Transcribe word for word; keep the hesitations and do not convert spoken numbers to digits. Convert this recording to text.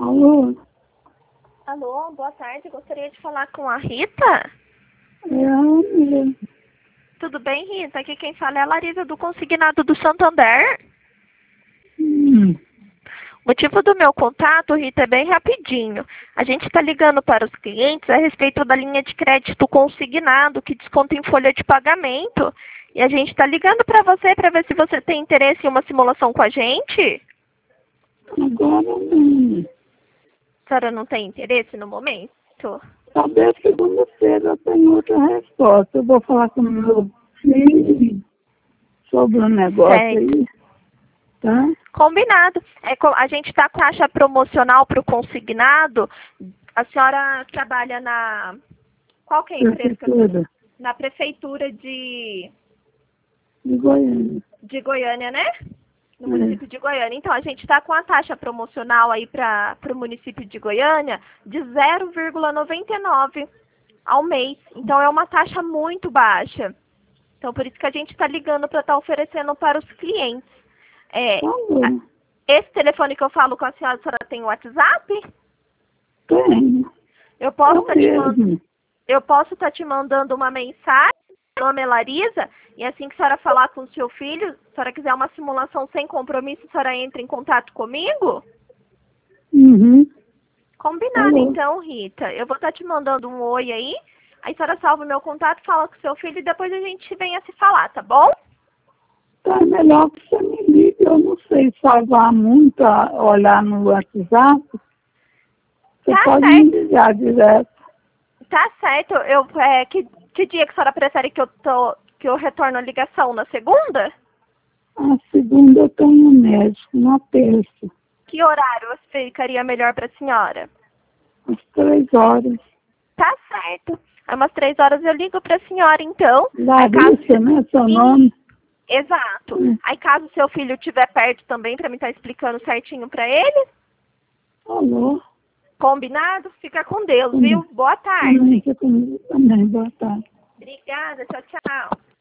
Alô? Alô, boa tarde. Gostaria de falar com a Rita. É a Ana. Tudo bem, Rita? Aqui quem fala é a Larisa do Consignado do Santander. Hum. O motivo do meu contato, Rita, é bem rapidinho. A gente está ligando para os clientes a respeito da linha de crédito consignado que desconta em folha de pagamento. E a gente está ligando para você para ver se você tem interesse em uma simulação com a gente. Agora não. A senhora não tem interesse no momento? Talvez segunda-feira eu tenho outra resposta. Eu vou falar com o meu filho sobre o negócio Certo. aí. Tá? Combinado. É, co- a gente está com taxa promocional para o consignado. A senhora trabalha na... Qual que é a empresa? que eu- Prefeitura Na prefeitura de, de Goiânia. de Goiânia, né? No É. município de Goiânia. Então, a gente está com a taxa promocional aí para o município de Goiânia de zero vírgula noventa e nove ao mês. Então, é uma taxa muito baixa. Então, por isso que a gente está ligando para estar oferecendo para os clientes. É, Tá bom. a- esse telefone que eu falo com a senhora, a senhora tem WhatsApp? Tenho. Eu posso É estar te mandando, mesmo. eu posso estar te mandando uma mensagem. Meu nome é Larisa, e assim que a senhora falar com o seu filho, se a senhora quiser uma simulação sem compromisso, a senhora entra em contato comigo? Uhum. Combinado, Alô? então, Rita. Eu vou estar te mandando um oi aí, aí a senhora salva o meu contato, fala com o seu filho e depois a gente vem a se falar, tá bom? Tá melhor que você me ligue. Eu não sei salvar muito, a- olhar no WhatsApp. Você Tá pode me certo. ligar direto. Tá certo. Eu, é, que, que dia que a senhora prefere que eu, tô, que eu retorno a ligação? Na segunda? A segunda eu tenho médico, na terça, Que horário ficaria melhor para a senhora? às três horas. Tá certo. Às umas três horas eu ligo para a senhora, então. Aí, caso... Larissa, né? Seu Sim, nome? exato. Hum. Aí caso seu filho estiver perto também, para mim estar explicando certinho para ele, Alô? combinado? Fica com Deus, Hum. viu? Boa Também, tarde. você comigo também, boa tarde. Obrigada, tchau, tchau.